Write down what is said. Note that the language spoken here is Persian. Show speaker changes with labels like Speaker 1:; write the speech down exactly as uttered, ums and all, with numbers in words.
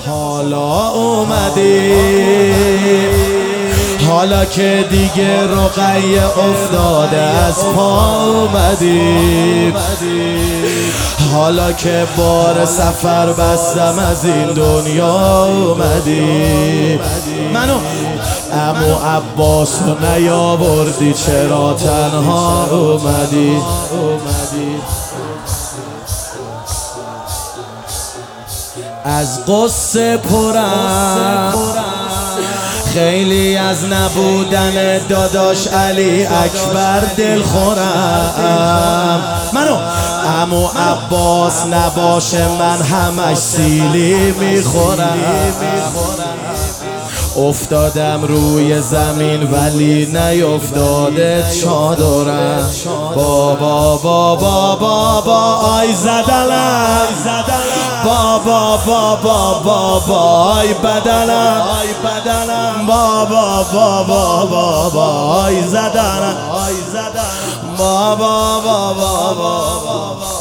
Speaker 1: حالا اومدی، حالا که دیگه رقیه افتاده از پا اومدی، حالا که بار سفر بستم از این دنیا اومدی. منو عمو عباس رو نیاوردی، چرا تنها اومدی؟ از قصه پرم خیلی از نبودن داداش علی اکبر دل خورم. منو عمو عباس نباشه من همش سیلی میخورم. افتادم روی زمین ولی نیفتاده چادرم. بابا بابا بابا آی زدلم، بابا بابا بابا آی بدنم، بابا بابا بابا آی زدنم، بابا بابا بابا